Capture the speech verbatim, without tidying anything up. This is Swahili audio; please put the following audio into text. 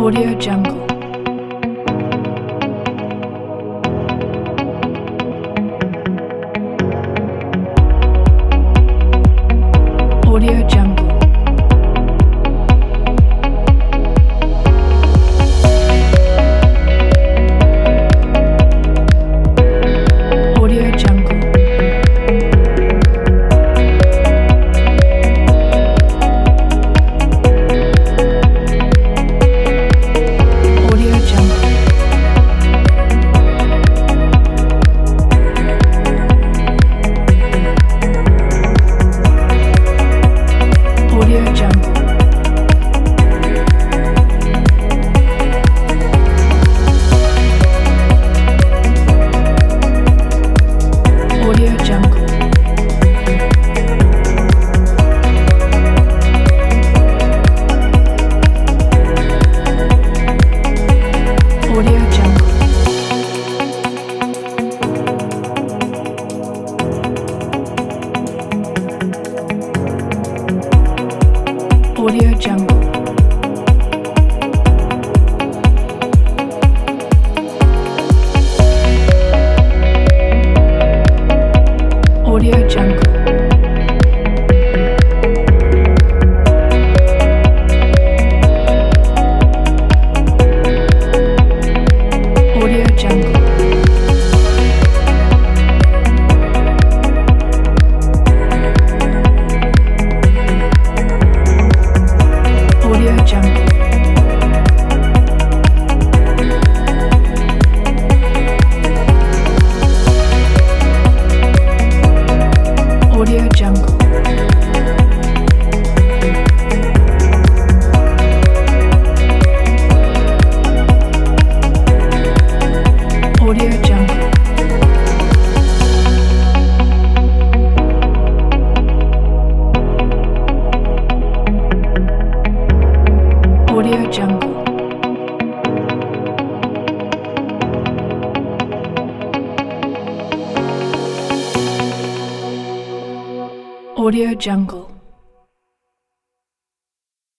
Audio Jungle. Audio Jungle. Audio Jungle. Audio Jungle. Audio Jungle. Audio Jungle. Audio Jungle. Audio Jungle. Audio Jungle. Audio Jungle. Audio Jungle. Audio Jungle. Audio Jungle. Audio Jungle. Audio Jungle.